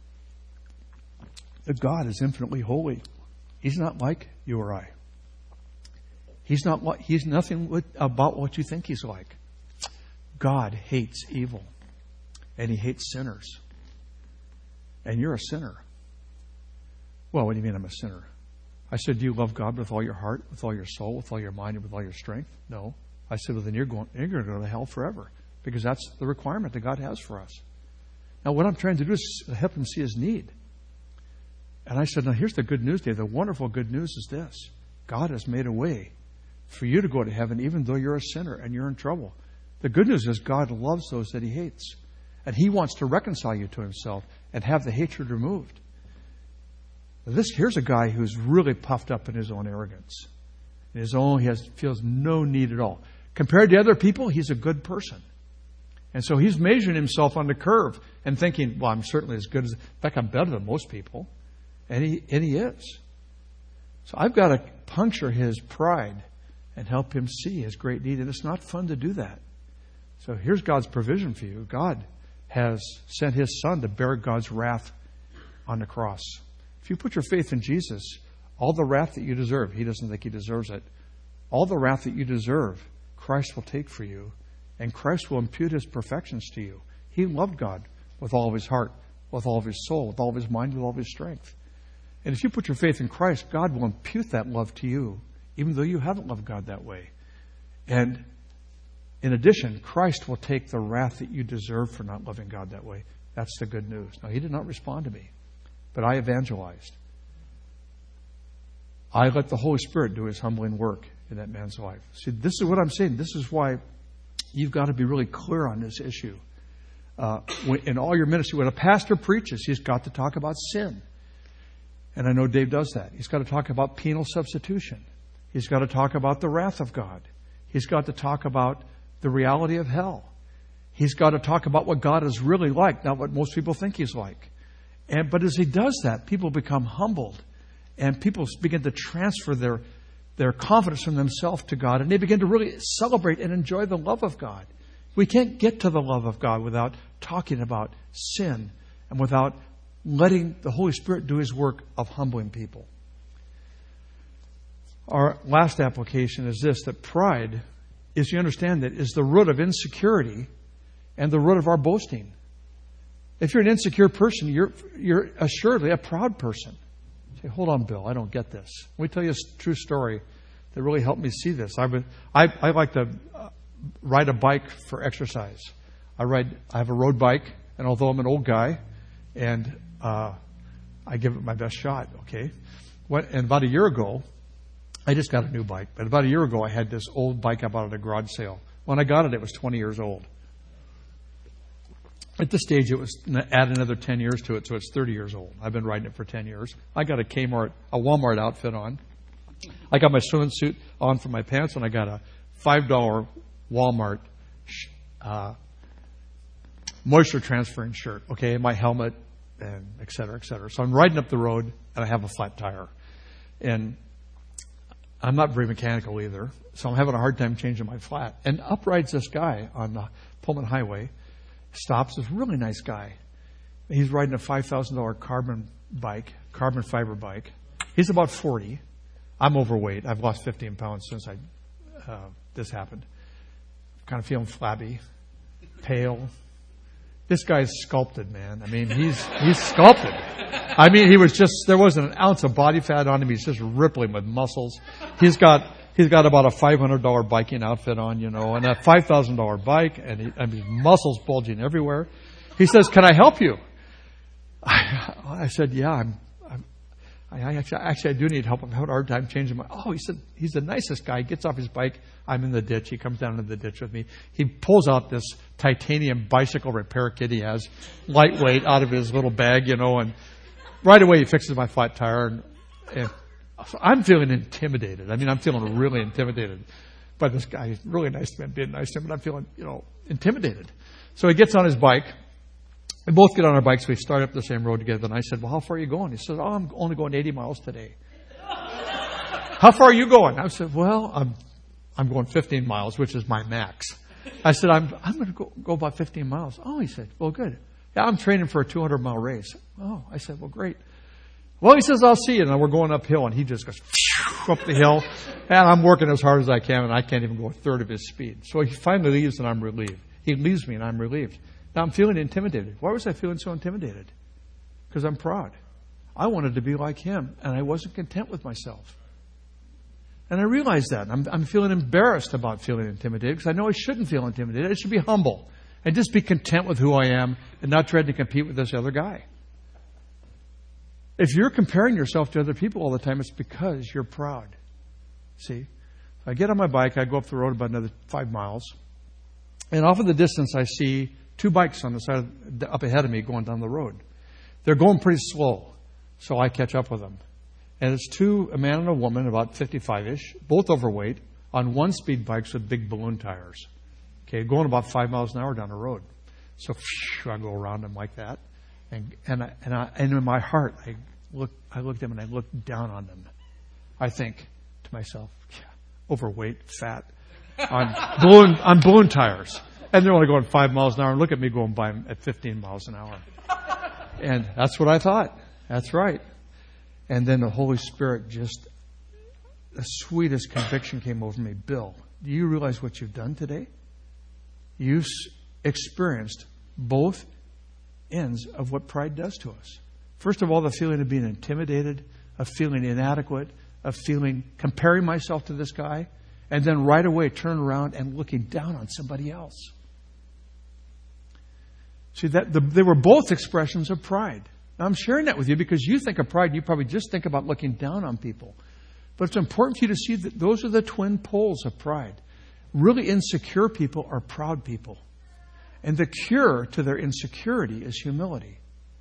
that God is infinitely holy. He's not like you or I. He's not. He's nothing about what you think He's like. God hates evil, and He hates sinners. And you're a sinner. Well, what do you mean I'm a sinner? I said, do you love God with all your heart, with all your soul, with all your mind, and with all your strength? No. I said, well, then you're going, you're going to go to hell forever, because that's the requirement that God has for us. Now, what I'm trying to do is help him see his need. And I said, now, here's the good news, Dave. The wonderful good news is this. God has made a way for you to go to heaven, even though you're a sinner and you're in trouble. The good news is God loves those that He hates. And He wants to reconcile you to Himself and have the hatred removed. This Here's a guy who's really puffed up in his own arrogance. In his own, he has, feels no need at all. Compared to other people, he's a good person. And so he's measuring himself on the curve and thinking, well, I'm certainly as good as... In fact, I'm better than most people. And he, and he is. So I've got to puncture his pride and help him see his great need. And it's not fun to do that. So here's God's provision for you. God has sent His Son to bear God's wrath on the cross. If you put your faith in Jesus, all the wrath that you deserve, He doesn't think He deserves it. all the wrath that you deserve, Christ will take for you, and Christ will impute his perfections to you. He loved God with all of his heart, with all of his soul, with all of his mind, with all of his strength. And if you put your faith in Christ, God will impute that love to you, even though you haven't loved God that way. And in addition, Christ will take the wrath that you deserve for not loving God that way. That's the good news. Now, he did not respond to me, but I evangelized. I let the Holy Spirit do his humbling work in that man's life. See, this is what I'm saying. This is why you've got to be really clear on this issue. Uh, when, in all your ministry, when a pastor preaches, he's got to talk about sin. And I know Dave does that. He's got to talk about penal substitution. He's got to talk about the wrath of God. He's got to talk about the reality of hell. He's got to talk about what God is really like, not what most people think he's like. And but as he does that, people become humbled. And people begin to transfer their, their confidence from themselves to God. And they begin to really celebrate and enjoy the love of God. We can't get to the love of God without talking about sin and without letting the Holy Spirit do his work of humbling people. Our last application is this, that pride, is you understand that, is the root of insecurity and the root of our boasting. If you're an insecure person, you're, you're assuredly a proud person. Say, hold on, Bill, I don't get this. Let me tell you a true story that really helped me see this. I, would, I, I like to ride a bike for exercise. I ride. I have a road bike, and although I'm an old guy, and uh, I give it my best shot. Okay, what? And about a year ago, I just got a new bike. But about a year ago, I had this old bike I bought at a garage sale. When I got it, it was twenty years old. At this stage, it was add another ten years to it, so it's thirty years old. I've been riding it for ten years. I got a Kmart, a Walmart outfit on. I got my swimming suit on for my pants, and I got a five dollar Walmart uh, moisture transferring shirt. Okay, my helmet, and et cetera, et cetera. So I'm riding up the road, and I have a flat tire. And I'm not very mechanical either, so I'm having a hard time changing my flat. And up rides this guy on the Pullman Highway, stops, this really nice guy. He's riding a five thousand dollars carbon bike, carbon fiber bike. He's about forty. I'm overweight. I've lost fifteen pounds since I uh, this happened. Kind of feeling flabby, pale. This guy's sculpted, man. I mean, he's he's sculpted. I mean, he was just, there wasn't an ounce of body fat on him. He's just rippling with muscles. He's got he's got about a five hundred dollars biking outfit on, you know, and a five thousand dollars bike, and, he, and his muscles bulging everywhere. He says, "Can I help you?" I, I said, "Yeah, I'm, I'm I actually, actually I do need help. I'm having a hard time changing my." Oh, he said, he's the nicest guy. He gets off his bike. I'm in the ditch. He comes down into the ditch with me. He pulls out this titanium bicycle repair kit he has, lightweight, out of his little bag, you know, and right away he fixes my flat tire. And, and so I'm feeling intimidated. I mean, I'm feeling really intimidated by this guy. He's really nice man, being nice to him, but I'm feeling, you know, intimidated. So he gets on his bike. We both get on our bikes. We start up the same road together. And I said, "Well, how far are you going?" He said, "Oh, I'm only going eighty miles today." "How far are you going?" I said, "Well, I'm I'm going fifteen miles, which is my max." I said, I'm I'm going to go, go about fifteen miles. "Oh," he said, "Well, good. Yeah, I'm training for a two hundred mile race." "Oh," I said, "Well, great." "Well," he says, "I'll see you." And we're going uphill, and he just goes up the hill. And I'm working as hard as I can, and I can't even go a third of his speed. So he finally leaves, and I'm relieved. He leaves me, and I'm relieved. Now I'm feeling intimidated. Why was I feeling so intimidated? Because I'm proud. I wanted to be like him, and I wasn't content with myself. And I realized that. I'm, I'm feeling embarrassed about feeling intimidated, because I know I shouldn't feel intimidated. I should be humble and just be content with who I am and not try to compete with this other guy. If you're comparing yourself to other people all the time, it's because you're proud. See? So I get on my bike. I go up the road about another five miles. And off in the distance, I see two bikes on the side of the, up ahead of me going down the road. They're going pretty slow, so I catch up with them. And it's two, a man and a woman, about fifty-five-ish, both overweight, on one-speed bikes with big balloon tires. Okay, going about five miles an hour down the road. So phew, I go around them like that, and and I, and, I, and in my heart, I look, I look at them and I look down on them. I think to myself, yeah, overweight, fat, on balloon on balloon tires. And they're only going five miles an hour. And look at me going by them at fifteen miles an hour. And that's what I thought. That's right. And then the Holy Spirit just the sweetest conviction came over me. Bill, do you realize what you've done today? You've experienced both ends of what pride does to us. First of all, the feeling of being intimidated, of feeling inadequate, of feeling comparing myself to this guy, and then right away turn around and looking down on somebody else. See, that the, they were both expressions of pride. Now, I'm sharing that with you because you think of pride and you probably just think about looking down on people. But it's important for you to see that those are the twin poles of pride. Really insecure people are proud people. And the cure to their insecurity is humility.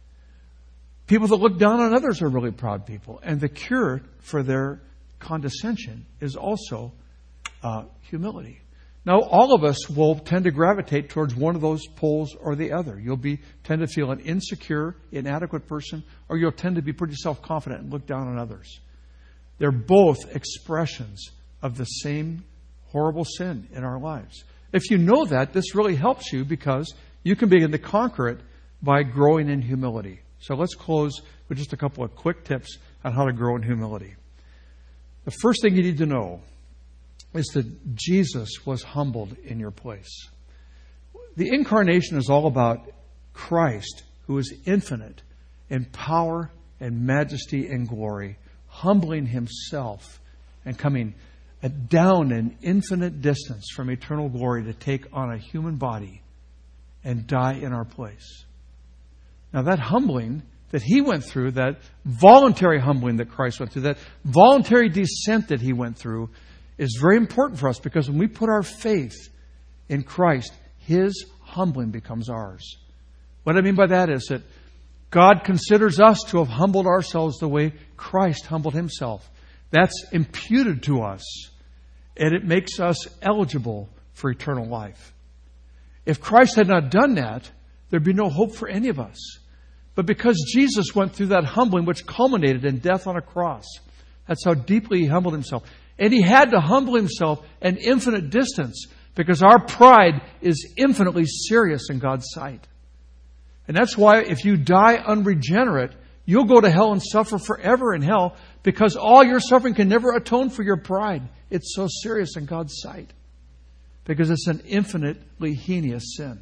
People that look down on others are really proud people. And the cure for their condescension is also uh, humility. Now, all of us will tend to gravitate towards one of those poles or the other. You'll be tend to feel an insecure, inadequate person, or you'll tend to be pretty self-confident and look down on others. They're both expressions of the same horrible sin in our lives. If you know that, this really helps you because you can begin to conquer it by growing in humility. So let's close with just a couple of quick tips on how to grow in humility. The first thing you need to know is that Jesus was humbled in your place. The incarnation is all about Christ, who is infinite in power and majesty and glory, humbling himself and coming down an infinite distance from eternal glory to take on a human body and die in our place. Now that humbling that he went through, that voluntary humbling that Christ went through, that voluntary descent that he went through, is very important for us because when we put our faith in Christ, his humbling becomes ours. What I mean by that is that God considers us to have humbled ourselves the way Christ humbled himself. That's imputed to us, and it makes us eligible for eternal life. If Christ had not done that, there'd be no hope for any of us. But because Jesus went through that humbling, which culminated in death on a cross, that's how deeply he humbled himself. And he had to humble himself an infinite distance because our pride is infinitely serious in God's sight. And that's why if you die unregenerate, you'll go to hell and suffer forever in hell because all your suffering can never atone for your pride. It's so serious in God's sight because it's an infinitely heinous sin.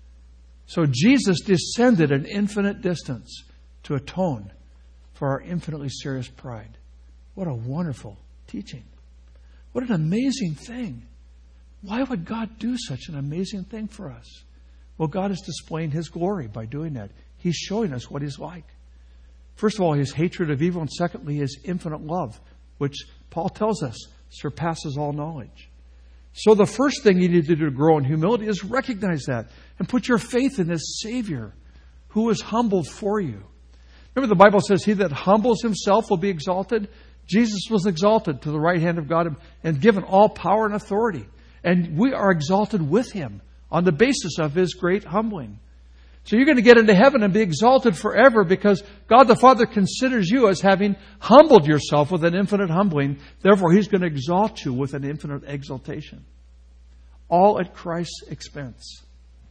So Jesus descended an infinite distance to atone for our infinitely serious pride. What a wonderful teaching. What an amazing thing. Why would God do such an amazing thing for us? Well, God is displaying his glory by doing that. He's showing us what he's like. First of all, his hatred of evil, and secondly, his infinite love, which Paul tells us surpasses all knowledge. So the first thing you need to do to grow in humility is recognize that and put your faith in this Savior who was humbled for you. Remember, the Bible says, he that humbles himself will be exalted. Jesus was exalted to the right hand of God and given all power and authority. And we are exalted with him on the basis of his great humbling. So you're going to get into heaven and be exalted forever because God the Father considers you as having humbled yourself with an infinite humbling. Therefore, he's going to exalt you with an infinite exaltation. All at Christ's expense.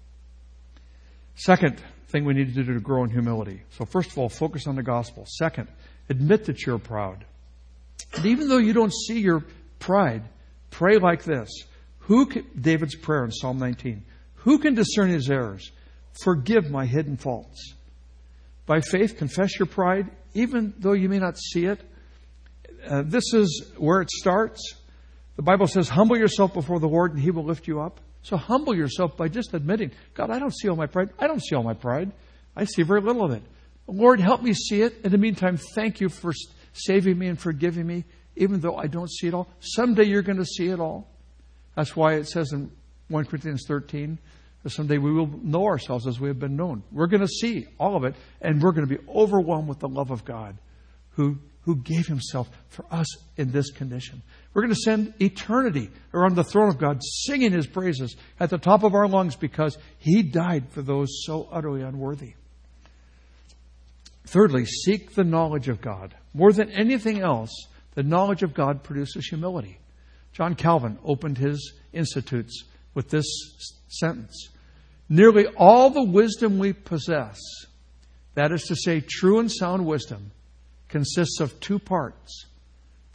Second thing we need to do to grow in humility. So first of all, focus on the gospel. Second, admit that you're proud. And even though you don't see your pride, pray like this. Who can, David's prayer in Psalm nineteen. Who can discern his errors? Forgive my hidden faults. By faith, confess your pride, even though you may not see it. Uh, this is where it starts. The Bible says, humble yourself before the Lord and he will lift you up. So humble yourself by just admitting, God, I don't see all my pride. I don't see all my pride. I see very little of it. Lord, help me see it. In the meantime, thank you for saving me and forgiving me, even though I don't see it all. Someday you're going to see it all. That's why it says in First Corinthians thirteen, that someday we will know ourselves as we have been known. We're going to see all of it, and we're going to be overwhelmed with the love of God who, who gave himself for us in this condition. We're going to spend eternity around the throne of God singing his praises at the top of our lungs because he died for those so utterly unworthy. Thirdly, seek the knowledge of God. More than anything else, the knowledge of God produces humility. John Calvin opened his Institutes with this sentence. Nearly all the wisdom we possess, that is to say, true and sound wisdom, consists of two parts.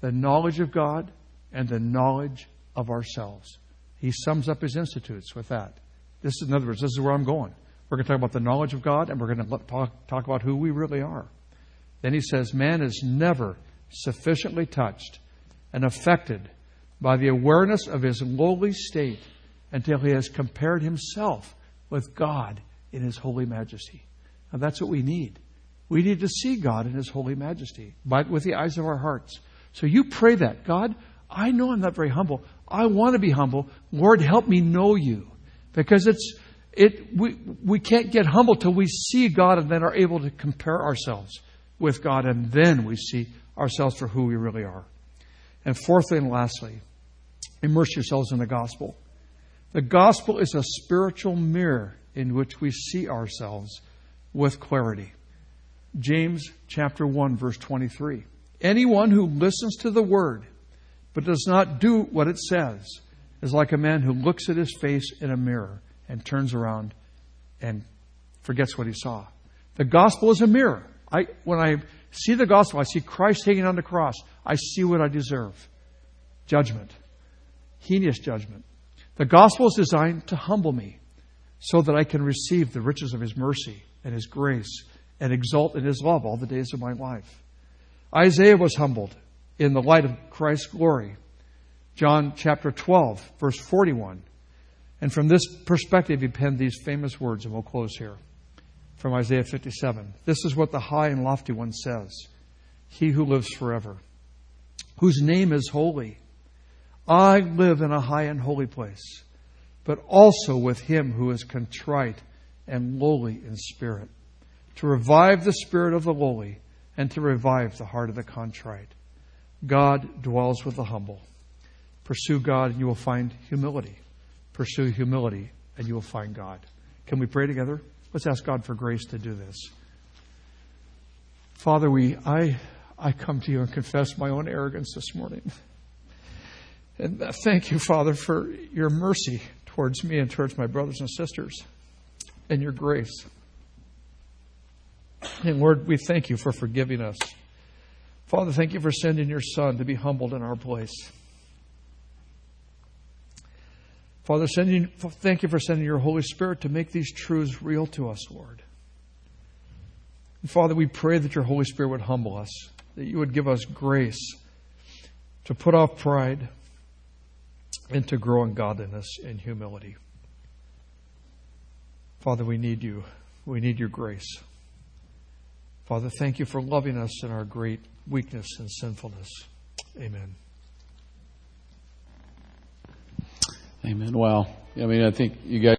the knowledge of God and the knowledge of ourselves. He sums up his institutes with that. This is, in other words, this is where I'm going. We're going to talk about the knowledge of God, and we're going to talk, talk about who we really are. Then he says, man is never sufficiently touched and affected by the awareness of his lowly state until he has compared himself with God in his holy majesty. And that's what we need. We need to see God in his holy majesty by, with the eyes of our hearts. So you pray that. God, I know I'm not very humble. I want to be humble. Lord, help me know you. Because it's it we we can't get humble till we see God and then are able to compare ourselves with God, and then we see ourselves for who we really are. And fourthly and lastly, immerse yourselves in the gospel. The gospel is a spiritual mirror in which we see ourselves with clarity. James chapter one, verse twenty-three. Anyone who listens to the word but does not do what it says is like a man who looks at his face in a mirror and turns around and forgets what he saw. The gospel is a mirror. I, when I see the gospel, I see Christ hanging on the cross. I see what I deserve. Judgment. Heinous judgment. The gospel is designed to humble me so that I can receive the riches of his mercy and his grace and exult in his love all the days of my life. Isaiah was humbled in the light of Christ's glory. John chapter twelve, verse forty-one. And from this perspective, he penned these famous words, and we'll close here. From Isaiah fifty-seven. This is what the high and lofty one says. He who lives forever, whose name is holy. I live in a high and holy place, but also with him who is contrite and lowly in spirit, to revive the spirit of the lowly and to revive the heart of the contrite. God dwells with the humble. Pursue God and you will find humility. Pursue humility and you will find God. Can we pray together? Let's ask God for grace to do this. Father, we I I come to you and confess my own arrogance this morning. And thank you, Father, for your mercy towards me and towards my brothers and sisters and your grace. And Lord, we thank you for forgiving us. Father, thank you for sending your Son to be humbled in our place. Father, sending, thank you for sending your Holy Spirit to make these truths real to us, Lord. And Father, we pray that your Holy Spirit would humble us, that you would give us grace to put off pride and to grow in godliness and humility. Father, we need you. We need your grace. Father, thank you for loving us in our great weakness and sinfulness. Amen. Amen. Wow. I mean, I think you guys